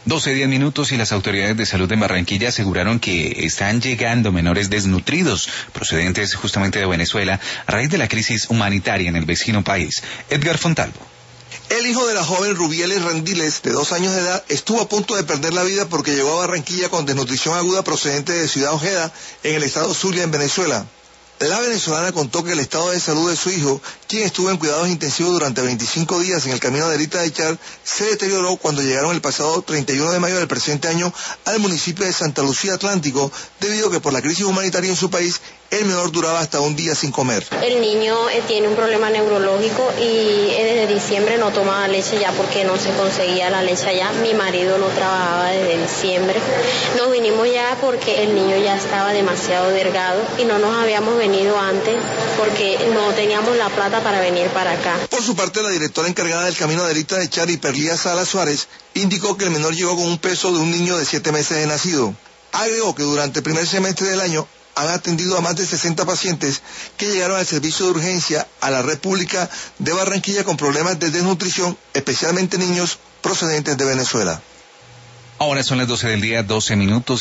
12:10 y las autoridades de salud de Barranquilla aseguraron que están llegando menores desnutridos procedentes justamente de Venezuela a raíz de la crisis humanitaria en el vecino país. Edgar Fontalvo. El hijo de la joven Rubieles Rendiles, de 2 años de edad, estuvo a punto de perder la vida porque llegó a Barranquilla con desnutrición aguda procedente de Ciudad Ojeda, en el estado Zulia, en Venezuela. La venezolana contó que el estado de salud de su hijo, quien estuvo en cuidados intensivos durante 25 días en el camino de Erita de Char, se deterioró cuando llegaron el pasado 31 de mayo del presente año al municipio de Santa Lucía Atlántico, debido a que por la crisis humanitaria en su país, el menor duraba hasta un día sin comer. El niño tiene un problema neurológico y desde diciembre no tomaba leche ya porque no se conseguía la leche allá. Mi marido no trabajaba desde diciembre. Nos vinimos ya porque el niño ya estaba demasiado delgado y no nos habíamos venido antes porque no teníamos la plata para venir para acá. Por su parte, la directora encargada del camino de Erita de Char, Hiperlía Sala Suárez, indicó que el menor llegó con un peso de un niño de 7 meses de nacido. Agregó que durante el primer semestre del año han atendido a más de 60 pacientes que llegaron al servicio de urgencia a la red pública de Barranquilla con problemas de desnutrición, especialmente niños procedentes de Venezuela. Ahora son las 12:12 PM.